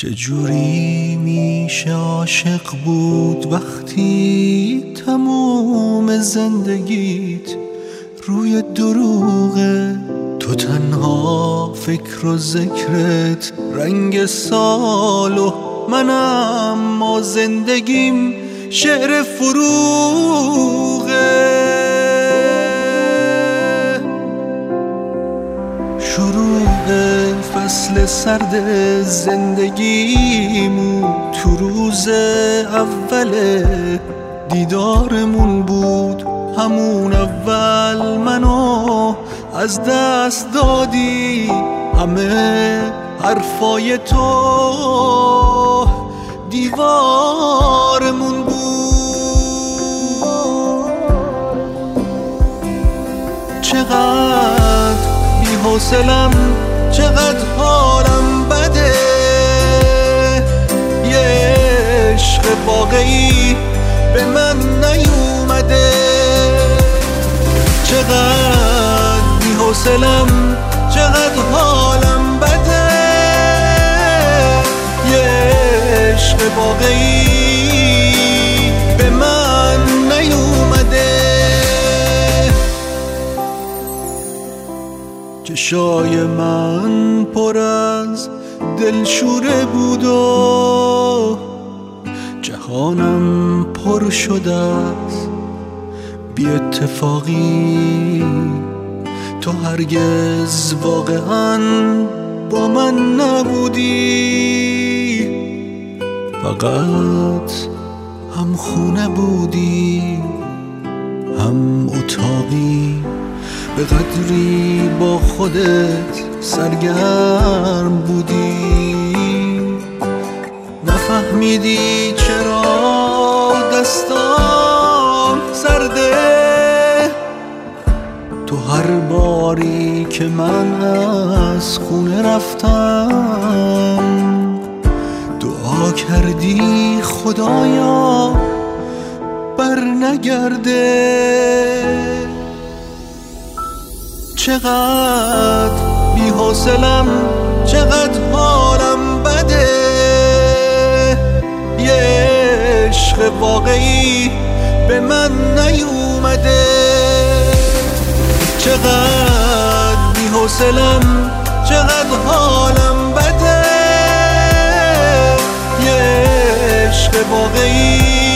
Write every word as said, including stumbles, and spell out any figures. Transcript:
چجوری میشه عاشق بود وقتی تموم زندگیت روی دروغه؟ تو تنها فکر و ذکرت رنگ سال و منم ما زندگیم شعر فروغه. شروع فصل سرد زندگیمون تو روز اول دیدارمون بود. همون اول منو از دست دادی، همه حرفای تو دیوارمون بود. چقدر بی‌حوصله‌ام، چقدر حالم بده، یه عشق واقعی به من نیومده. چقدر بی‌حوصله‌ام، چقدر حالم بده، یه عشق واقعی به من نیومده. چشای من پر از دلشوره بود و جهانم پر شده است بی اتفاقی. تو هرگز واقعا با من نبودی، فقط هم خونه بودی هم اتاقی. به قدری با خودت سرگرم بودی، نفهمیدی چرا دستام سرده. تو هر باری که من از خونه رفتم دعا کردی خدایا بر نگرده. چقدر بی‌حوصله‌ام، چقدر حالم بده، یه عشق واقعی به من نیومده. چقدر بی‌حوصله‌ام، چقدر حالم بده، یه عشق واقعی